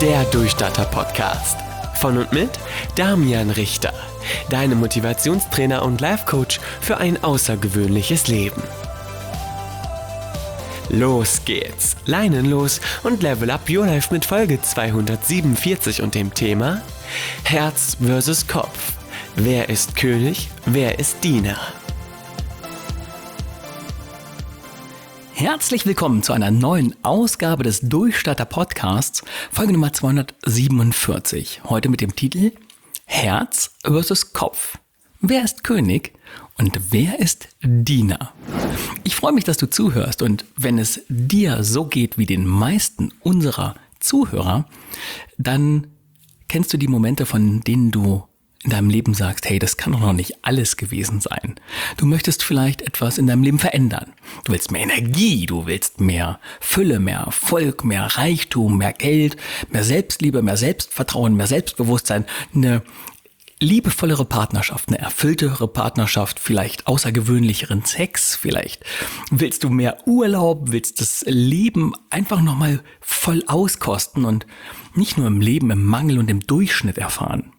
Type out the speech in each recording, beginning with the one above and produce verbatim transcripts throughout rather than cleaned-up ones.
Der Durchstarter-Podcast. Von und mit Damian Richter, deinem Motivationstrainer und Life-Coach für ein außergewöhnliches Leben. Los geht's, leinenlos und level up your life mit Folge zweihundertsiebenundvierzig und dem Thema Herz versus Kopf. Wer ist König, wer ist Diener? Herzlich willkommen zu einer neuen Ausgabe des Durchstarter-Podcasts, Folge Nummer zweihundertsiebenundvierzig. Heute mit dem Titel Herz versus Kopf. Wer ist König und wer ist Diener? Ich freue mich, dass du zuhörst, und wenn es dir so geht wie den meisten unserer Zuhörer, dann kennst du die Momente, von denen du in deinem Leben sagst, hey, das kann doch noch nicht alles gewesen sein. Du möchtest vielleicht etwas in deinem Leben verändern. Du willst mehr Energie, du willst mehr Fülle, mehr Erfolg, mehr Reichtum, mehr Geld, mehr Selbstliebe, mehr Selbstvertrauen, mehr Selbstbewusstsein, eine liebevollere Partnerschaft, eine erfülltere Partnerschaft, vielleicht außergewöhnlicheren Sex, vielleicht willst du mehr Urlaub, willst das Leben einfach nochmal voll auskosten und nicht nur im Leben, im Mangel und im Durchschnitt erfahren.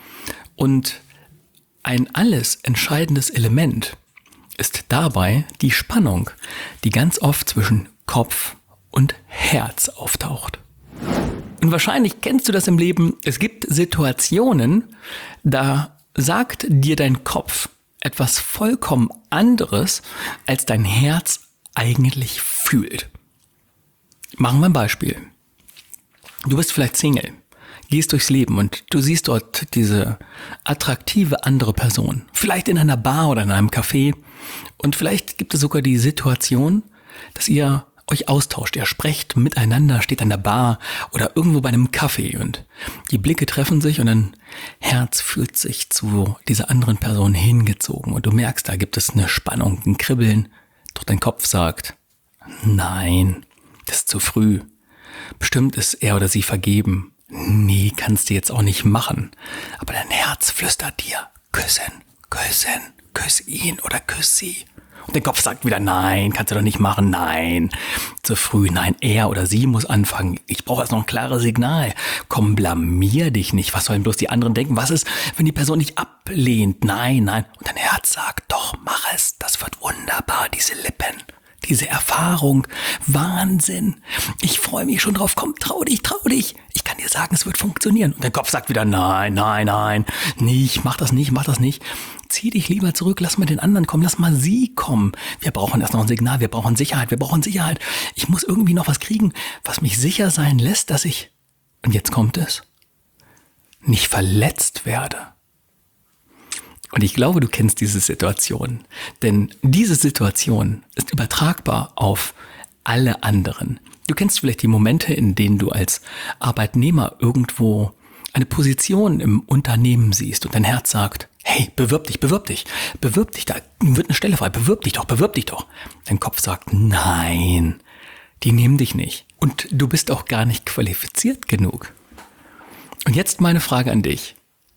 Und ein alles entscheidendes Element ist dabei die Spannung, die ganz oft zwischen Kopf und Herz auftaucht. Und wahrscheinlich kennst du das im Leben. Es gibt Situationen, da sagt dir dein Kopf etwas vollkommen anderes, als dein Herz eigentlich fühlt. Machen wir ein Beispiel. Du bist vielleicht Single. Gehst durchs Leben und du siehst dort diese attraktive andere Person. Vielleicht in einer Bar oder in einem Café. Und vielleicht gibt es sogar die Situation, dass ihr euch austauscht. Ihr sprecht miteinander, steht an der Bar oder irgendwo bei einem Kaffee. Und die Blicke treffen sich und dein Herz fühlt sich zu dieser anderen Person hingezogen. Und du merkst, da gibt es eine Spannung, ein Kribbeln. Doch dein Kopf sagt, nein, das ist zu früh. Bestimmt ist er oder sie vergeben. Nee, kannst du jetzt auch nicht machen. Aber dein Herz flüstert dir, küssen, küssen, küss ihn oder küss sie. Und der Kopf sagt wieder, nein, kannst du doch nicht machen, nein, zu früh, nein, er oder sie muss anfangen. Ich brauche jetzt noch ein klares Signal. Komm, blamier dich nicht. Was sollen bloß die anderen denken? Was ist, wenn die Person dich ablehnt? Nein, nein. Und dein Herz sagt, doch, mach es. Das wird wunderbar, diese Lippen. Diese Erfahrung, Wahnsinn. Ich freue mich schon drauf. Komm, trau dich, trau dich. Ich kann dir sagen, es wird funktionieren. Und der Kopf sagt wieder, nein, nein, nein, nicht, mach das nicht, mach das nicht. Zieh dich lieber zurück, lass mal den anderen kommen, lass mal sie kommen. Wir brauchen erst noch ein Signal, wir brauchen Sicherheit, wir brauchen Sicherheit. Ich muss irgendwie noch was kriegen, was mich sicher sein lässt, dass ich, und jetzt kommt es, nicht verletzt werde. Und ich glaube, du kennst diese Situation, denn diese Situation ist übertragbar auf alle anderen. Du kennst vielleicht die Momente, in denen du als Arbeitnehmer irgendwo eine Position im Unternehmen siehst und dein Herz sagt, hey, bewirb dich, bewirb dich, bewirb dich, da wird eine Stelle frei, bewirb dich doch, bewirb dich doch. Dein Kopf sagt, nein, die nehmen dich nicht. Und du bist auch gar nicht qualifiziert genug. Und jetzt meine Frage an dich.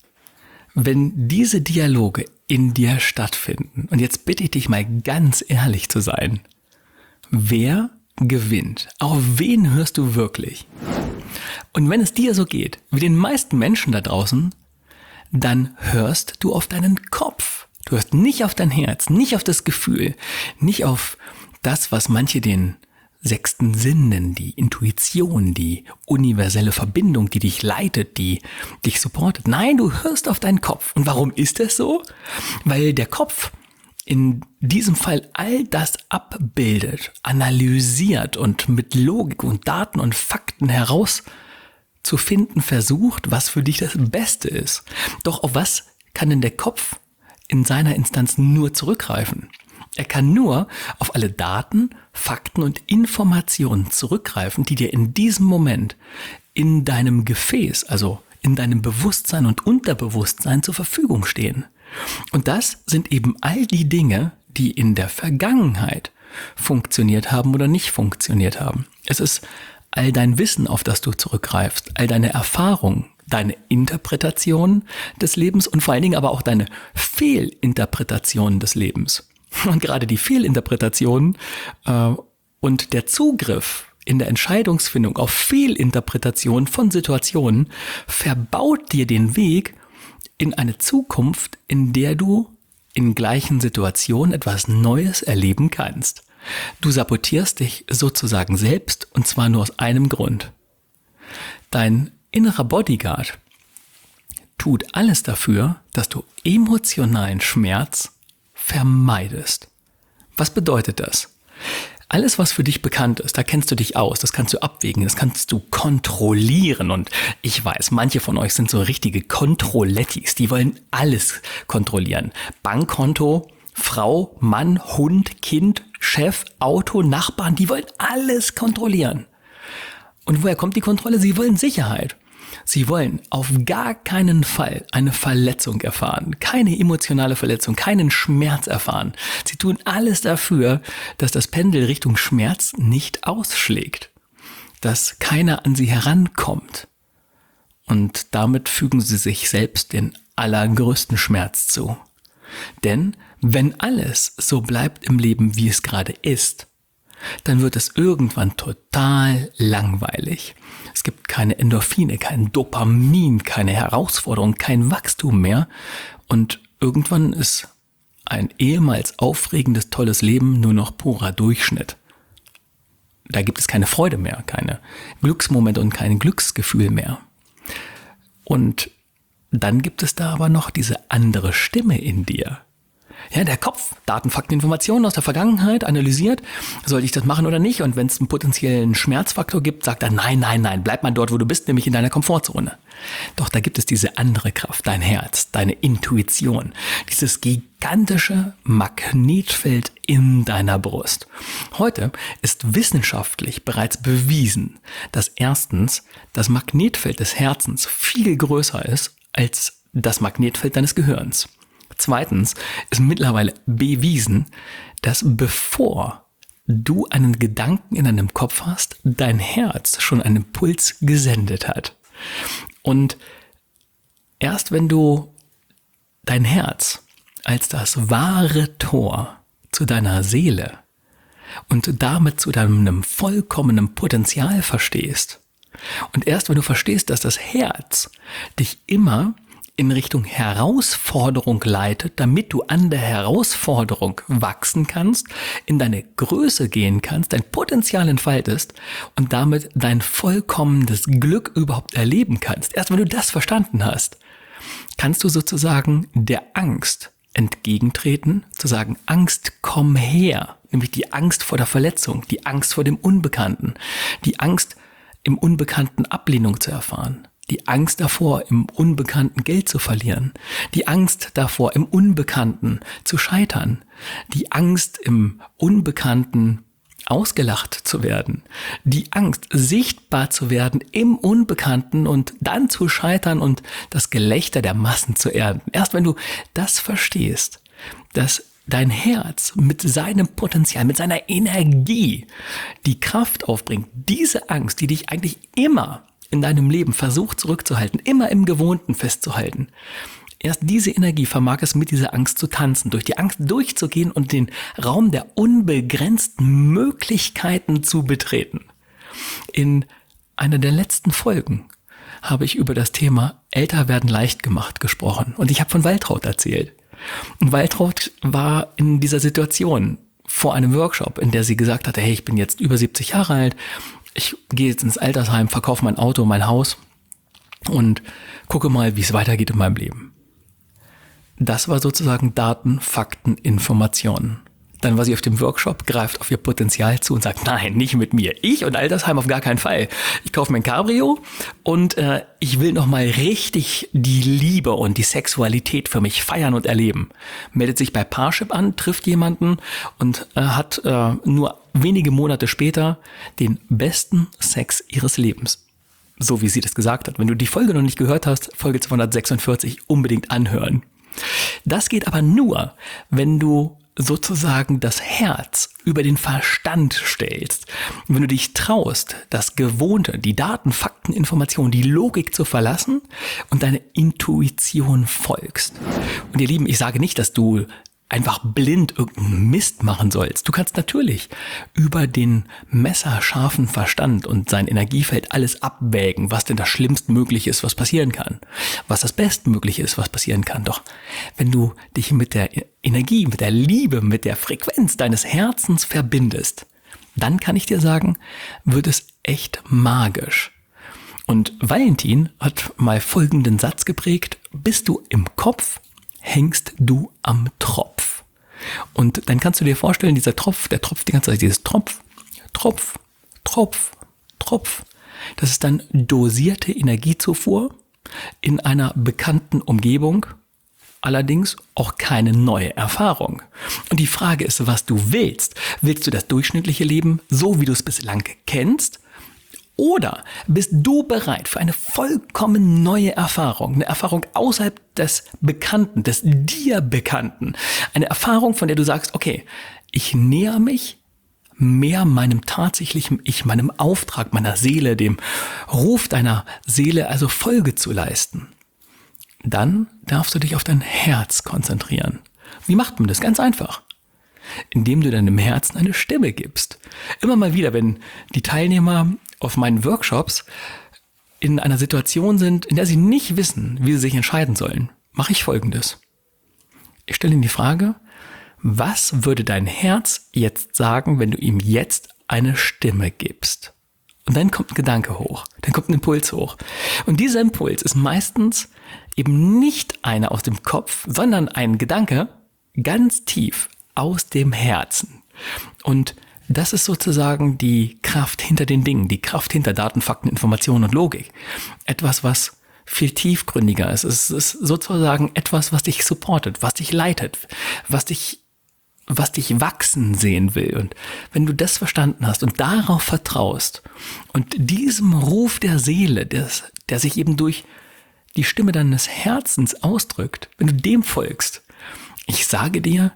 Wenn diese Dialoge in dir stattfinden, und jetzt bitte ich dich mal ganz ehrlich zu sein, wer gewinnt? Auf wen hörst du wirklich? Und wenn es dir so geht, wie den meisten Menschen da draußen, dann hörst du auf deinen Kopf. Du hörst nicht auf dein Herz, nicht auf das Gefühl, nicht auf das, was manche den sechsten Sinn nennen, die Intuition, die universelle Verbindung, die dich leitet, die dich supportet. Nein, du hörst auf deinen Kopf. Und warum ist das so? Weil der Kopf in diesem Fall all das abbildet, analysiert und mit Logik und Daten und Fakten herauszufinden versucht, was für dich das Beste ist. Doch auf was kann denn der Kopf in seiner Instanz nur zurückgreifen? Er kann nur auf alle Daten, Fakten und Informationen zurückgreifen, die dir in diesem Moment in deinem Gefäß, also in deinem Bewusstsein und Unterbewusstsein zur Verfügung stehen. Und das sind eben all die Dinge, die in der Vergangenheit funktioniert haben oder nicht funktioniert haben. Es ist all dein Wissen, auf das du zurückgreifst, all deine Erfahrungen, deine Interpretation des Lebens und vor allen Dingen aber auch deine Fehlinterpretation des Lebens. Und gerade die Fehlinterpretationen äh, und der Zugriff in der Entscheidungsfindung auf Fehlinterpretation von Situationen verbaut dir den Weg in eine Zukunft, in der du in gleichen Situationen etwas Neues erleben kannst. Du sabotierst dich sozusagen selbst, und zwar nur aus einem Grund. Dein innerer Bodyguard tut alles dafür, dass du emotionalen Schmerz vermeidest. Was bedeutet das? Alles, was für dich bekannt ist, da kennst du dich aus, das kannst du abwägen, das kannst du kontrollieren. Und ich weiß, manche von euch sind so richtige Kontrollettis, die wollen alles kontrollieren. Bankkonto, Frau, Mann, Hund, Kind, Chef, Auto, Nachbarn, die wollen alles kontrollieren. Und woher kommt die Kontrolle? Sie wollen Sicherheit. Sie wollen auf gar keinen Fall eine Verletzung erfahren, keine emotionale Verletzung, keinen Schmerz erfahren. Sie tun alles dafür, dass das Pendel Richtung Schmerz nicht ausschlägt, dass keiner an sie herankommt. Und damit fügen sie sich selbst den allergrößten Schmerz zu. Denn wenn alles so bleibt im Leben, wie es gerade ist, dann wird es irgendwann total langweilig. Es gibt keine Endorphine, kein Dopamin, keine Herausforderung, kein Wachstum mehr. Und irgendwann ist ein ehemals aufregendes, tolles Leben nur noch purer Durchschnitt. Da gibt es keine Freude mehr, keine Glücksmomente und kein Glücksgefühl mehr. Und dann gibt es da aber noch diese andere Stimme in dir. Ja, der Kopf, Daten, Fakten, Informationen aus der Vergangenheit analysiert, sollte ich das machen oder nicht? Und wenn es einen potenziellen Schmerzfaktor gibt, sagt er, nein, nein, nein, bleib mal dort, wo du bist, nämlich in deiner Komfortzone. Doch da gibt es diese andere Kraft, dein Herz, deine Intuition, dieses gigantische Magnetfeld in deiner Brust. Heute ist wissenschaftlich bereits bewiesen, dass erstens das Magnetfeld des Herzens viel größer ist als das Magnetfeld deines Gehirns. Zweitens ist mittlerweile bewiesen, dass bevor du einen Gedanken in deinem Kopf hast, dein Herz schon einen Impuls gesendet hat. Und erst wenn du dein Herz als das wahre Tor zu deiner Seele und damit zu deinem vollkommenen Potenzial verstehst, und erst wenn du verstehst, dass das Herz dich immer in Richtung Herausforderung leitet, damit du an der Herausforderung wachsen kannst, in deine Größe gehen kannst, dein Potenzial entfaltest und damit dein vollkommenes Glück überhaupt erleben kannst. Erst wenn du das verstanden hast, kannst du sozusagen der Angst entgegentreten, zu sagen, Angst, komm her, nämlich die Angst vor der Verletzung, die Angst vor dem Unbekannten, die Angst, im Unbekannten Ablehnung zu erfahren. Die Angst davor, im Unbekannten Geld zu verlieren. Die Angst davor, im Unbekannten zu scheitern. Die Angst, im Unbekannten ausgelacht zu werden. Die Angst, sichtbar zu werden im Unbekannten und dann zu scheitern und das Gelächter der Massen zu ernten. Erst wenn du das verstehst, dass dein Herz mit seinem Potenzial, mit seiner Energie die Kraft aufbringt, diese Angst, die dich eigentlich immer in deinem Leben versucht zurückzuhalten, immer im Gewohnten festzuhalten. Erst diese Energie vermag es, mit dieser Angst zu tanzen, durch die Angst durchzugehen und den Raum der unbegrenzten Möglichkeiten zu betreten. In einer der letzten Folgen habe ich über das Thema Älter werden leicht gemacht gesprochen und ich habe von Waltraud erzählt. Und Waltraud war in dieser Situation vor einem Workshop, in der sie gesagt hatte, hey, ich bin jetzt über siebzig Jahre alt, ich gehe jetzt ins Altersheim, verkaufe mein Auto, mein Haus und gucke mal, wie es weitergeht in meinem Leben. Das war sozusagen Daten, Fakten, Informationen. Dann war sie auf dem Workshop, greift auf ihr Potenzial zu und sagt, nein, nicht mit mir. Ich und Altersheim auf gar keinen Fall. Ich kaufe mein Cabrio und äh, ich will nochmal richtig die Liebe und die Sexualität für mich feiern und erleben. Meldet sich bei Parship an, trifft jemanden und äh, hat äh, nur wenige Monate später den besten Sex ihres Lebens. So wie sie das gesagt hat. Wenn du die Folge noch nicht gehört hast, Folge zweihundertsechsundvierzig unbedingt anhören. Das geht aber nur, wenn du sozusagen das Herz über den Verstand stellst. Und wenn du dich traust, das Gewohnte, die Daten, Fakten, Informationen, die Logik zu verlassen und deine Intuition folgst. Und ihr Lieben, ich sage nicht, dass du einfach blind irgendeinen Mist machen sollst. Du kannst natürlich über den messerscharfen Verstand und sein Energiefeld alles abwägen, was denn das Schlimmstmögliche ist, was passieren kann, was das Bestmögliche ist, was passieren kann. Doch wenn du dich mit der Energie, mit der Liebe, mit der Frequenz deines Herzens verbindest, dann kann ich dir sagen, wird es echt magisch. Und Valentin hat mal folgenden Satz geprägt: Bist du im Kopf, hängst du am Tropf. Und dann kannst du dir vorstellen, dieser Tropf, der tropft die ganze Zeit, dieses Tropf, Tropf, Tropf, Tropf. Das ist dann dosierte Energiezufuhr in einer bekannten Umgebung, allerdings auch keine neue Erfahrung. Und die Frage ist, was du willst. Willst du das durchschnittliche Leben, so wie du es bislang kennst? Oder bist du bereit für eine vollkommen neue Erfahrung, eine Erfahrung außerhalb des Bekannten, des dir Bekannten, eine Erfahrung, von der du sagst, okay, ich näher mich mehr meinem tatsächlichen Ich, meinem Auftrag, meiner Seele, dem Ruf deiner Seele, also Folge zu leisten. Dann darfst du dich auf dein Herz konzentrieren. Wie macht man das? Ganz einfach. Indem du deinem Herzen eine Stimme gibst. Immer mal wieder, wenn die Teilnehmer auf meinen Workshops in einer Situation sind, in der sie nicht wissen, wie sie sich entscheiden sollen, mache ich Folgendes. Ich stelle ihnen die Frage: Was würde dein Herz jetzt sagen, wenn du ihm jetzt eine Stimme gibst? Und dann kommt ein Gedanke hoch, dann kommt ein Impuls hoch. Und dieser Impuls ist meistens eben nicht einer aus dem Kopf, sondern ein Gedanke ganz tief aus dem Herzen. Und das ist sozusagen die Kraft hinter den Dingen, die Kraft hinter Daten, Fakten, Informationen und Logik. Etwas, was viel tiefgründiger ist. Es ist sozusagen etwas, was dich supportet, was dich leitet, was dich, was dich wachsen sehen will. Und wenn du das verstanden hast und darauf vertraust und diesem Ruf der Seele, der, der sich eben durch die Stimme deines Herzens ausdrückt, wenn du dem folgst, ich sage dir,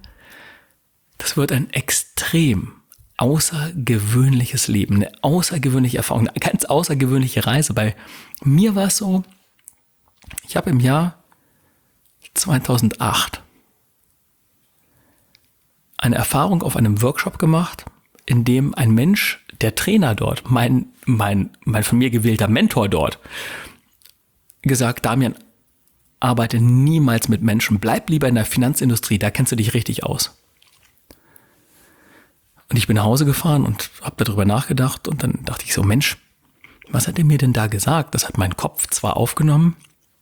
das wird ein extrem außergewöhnliches Leben, eine außergewöhnliche Erfahrung, eine ganz außergewöhnliche Reise. Bei mir war es so, ich habe im Jahr zweitausendacht eine Erfahrung auf einem Workshop gemacht, in dem ein Mensch, der Trainer dort, mein, mein, mein von mir gewählter Mentor dort, gesagt: Damian, arbeite niemals mit Menschen, bleib lieber in der Finanzindustrie, da kennst du dich richtig aus. Und ich bin nach Hause gefahren und habe darüber nachgedacht und dann dachte ich so, Mensch, was hat er mir denn da gesagt? Das hat mein Kopf zwar aufgenommen,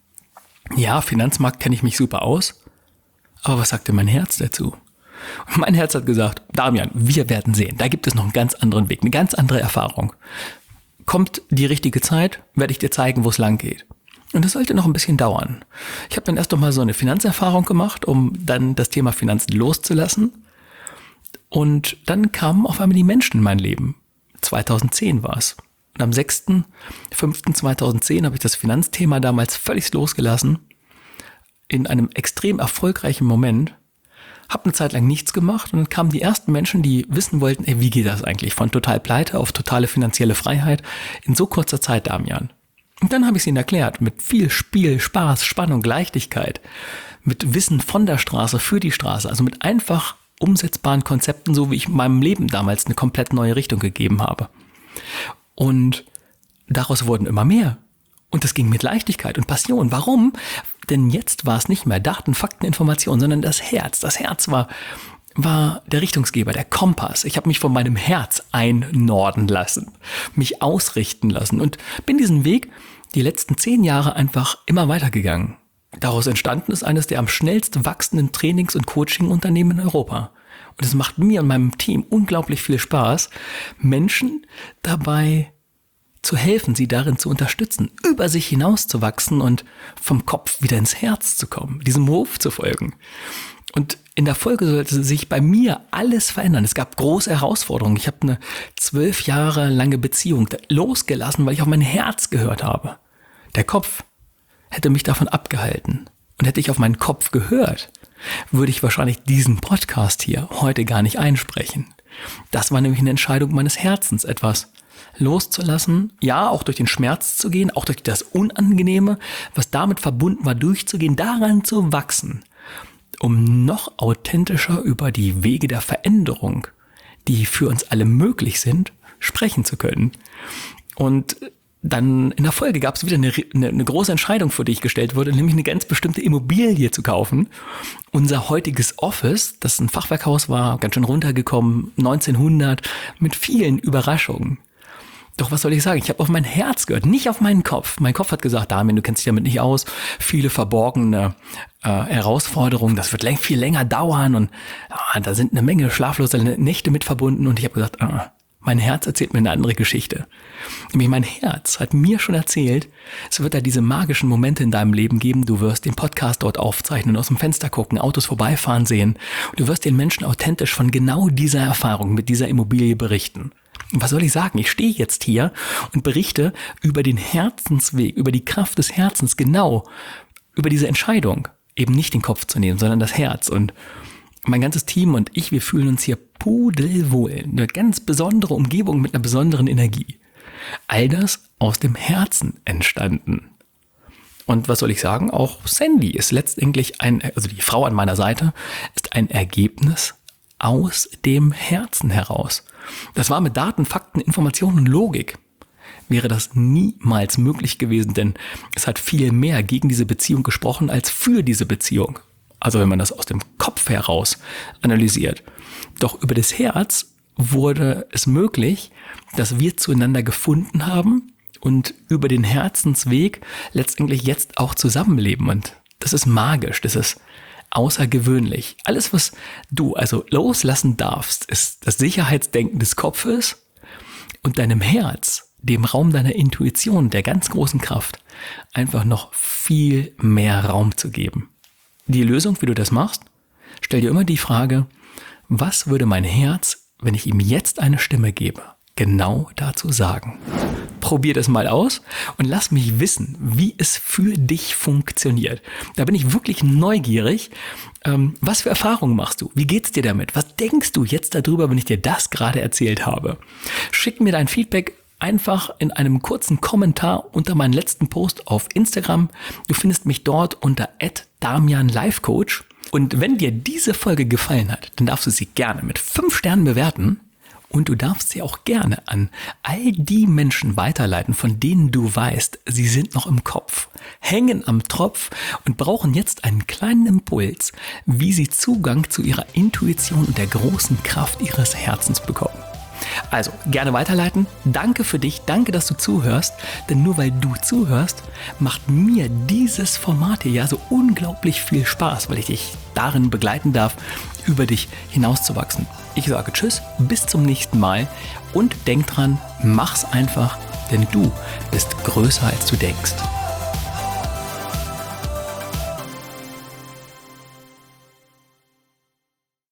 ja, Finanzmarkt kenne ich mich super aus, aber was sagte mein Herz dazu? Und mein Herz hat gesagt: Damian, wir werden sehen, da gibt es noch einen ganz anderen Weg, eine ganz andere Erfahrung. Kommt die richtige Zeit, werde ich dir zeigen, wo es lang geht. Und das sollte noch ein bisschen dauern. Ich habe dann erst noch mal so eine Finanzerfahrung gemacht, um dann das Thema Finanzen loszulassen. Und dann kamen auf einmal die Menschen in mein Leben. zweitausendzehn war es. Und am sechsten fünften zweitausendzehn habe ich das Finanzthema damals völlig losgelassen. In einem extrem erfolgreichen Moment. Habe eine Zeit lang nichts gemacht und dann kamen die ersten Menschen, die wissen wollten, ey, wie geht das eigentlich? Von total Pleite auf totale finanzielle Freiheit in so kurzer Zeit, Damian. Und dann habe ich es ihnen erklärt, mit viel Spiel, Spaß, Spannung, Leichtigkeit, mit Wissen von der Straße für die Straße, also mit einfach umsetzbaren Konzepten, so wie ich meinem Leben damals eine komplett neue Richtung gegeben habe. Und daraus wurden immer mehr. Und das ging mit Leichtigkeit und Passion. Warum? Denn jetzt war es nicht mehr Daten, Fakten, Informationen, sondern das Herz. Das Herz war, war der Richtungsgeber, der Kompass. Ich habe mich von meinem Herz einnorden lassen, mich ausrichten lassen und bin diesen Weg die letzten zehn Jahre einfach immer weitergegangen. Daraus entstanden ist eines der am schnellst wachsenden Trainings- und Coaching-Unternehmen in Europa. Und es macht mir und meinem Team unglaublich viel Spaß, Menschen dabei zu helfen, sie darin zu unterstützen, über sich hinaus zu wachsen und vom Kopf wieder ins Herz zu kommen, diesem Ruf zu folgen. Und in der Folge sollte sich bei mir alles verändern. Es gab große Herausforderungen. Ich habe eine zwölf Jahre lange Beziehung losgelassen, weil ich auf mein Herz gehört habe. Der Kopf hätte mich davon abgehalten. Und hätte ich auf meinen Kopf gehört, würde ich wahrscheinlich diesen Podcast hier heute gar nicht einsprechen. Das war nämlich eine Entscheidung meines Herzens, etwas loszulassen, ja, auch durch den Schmerz zu gehen, auch durch das Unangenehme, was damit verbunden war, durchzugehen, daran zu wachsen. um noch authentischer über die Wege der Veränderung, die für uns alle möglich sind, sprechen zu können. Und dann in der Folge gab es wieder eine, eine, eine große Entscheidung, vor die ich gestellt wurde, nämlich eine ganz bestimmte Immobilie zu kaufen. Unser heutiges Office, das ein Fachwerkhaus war, ganz schön runtergekommen, neunzehnhundert, mit vielen Überraschungen. Doch was soll ich sagen? Ich habe auf mein Herz gehört, nicht auf meinen Kopf. Mein Kopf hat gesagt, Damian, du kennst dich damit nicht aus. Viele verborgene äh, Herausforderungen, das wird läng- viel länger dauern und ja, da sind eine Menge schlaflose Nächte mit verbunden. Und ich habe gesagt, ah, mein Herz erzählt mir eine andere Geschichte. Nämlich mein Herz hat mir schon erzählt, es wird da diese magischen Momente in deinem Leben geben. Du wirst den Podcast dort aufzeichnen, aus dem Fenster gucken, Autos vorbeifahren sehen. Und du wirst den Menschen authentisch von genau dieser Erfahrung mit dieser Immobilie berichten. Und was soll ich sagen? Ich stehe jetzt hier und berichte über den Herzensweg, über die Kraft des Herzens, genau über diese Entscheidung, eben nicht den Kopf zu nehmen, sondern das Herz. Und mein ganzes Team und ich, wir fühlen uns hier pudelwohl. Eine ganz besondere Umgebung mit einer besonderen Energie. All das aus dem Herzen entstanden. Und was soll ich sagen? Auch Sandy ist letztendlich ein, also die Frau an meiner Seite, ist ein Ergebnis aus dem Herzen heraus. Das war mit Daten, Fakten, Informationen und Logik. Wäre das niemals möglich gewesen, denn es hat viel mehr gegen diese Beziehung gesprochen als für diese Beziehung. Also wenn man das aus dem Kopf heraus analysiert. Doch über das Herz wurde es möglich, dass wir zueinander gefunden haben und über den Herzensweg letztendlich jetzt auch zusammenleben. Und das ist magisch, das ist außergewöhnlich. Alles, was du also loslassen darfst, ist das Sicherheitsdenken des Kopfes und deinem Herz, dem Raum deiner Intuition, der ganz großen Kraft, einfach noch viel mehr Raum zu geben. Die Lösung, wie du das machst, stell dir immer die Frage, was würde mein Herz, wenn ich ihm jetzt eine Stimme gebe, genau dazu sagen? Probier das mal aus und lass mich wissen, wie es für dich funktioniert. Da bin ich wirklich neugierig. Ähm, was für Erfahrungen machst du? Wie geht's dir damit? Was denkst du jetzt darüber, wenn ich dir das gerade erzählt habe? Schick mir dein Feedback einfach in einem kurzen Kommentar unter meinen letzten Post auf Instagram. Du findest mich dort unter at damian life coach. Und wenn dir diese Folge gefallen hat, dann darfst du sie gerne mit fünf Sternen bewerten. Und du darfst sie auch gerne an all die Menschen weiterleiten, von denen du weißt, sie sind noch im Kopf, hängen am Tropf und brauchen jetzt einen kleinen Impuls, wie sie Zugang zu ihrer Intuition und der großen Kraft ihres Herzens bekommen. Also gerne weiterleiten. Danke für dich, danke, dass du zuhörst, denn nur weil du zuhörst, macht mir dieses Format hier ja so unglaublich viel Spaß, weil ich dich darin begleiten darf, über dich hinauszuwachsen. Ich sage Tschüss, bis zum nächsten Mal und denk dran, mach's einfach, denn du bist größer als du denkst.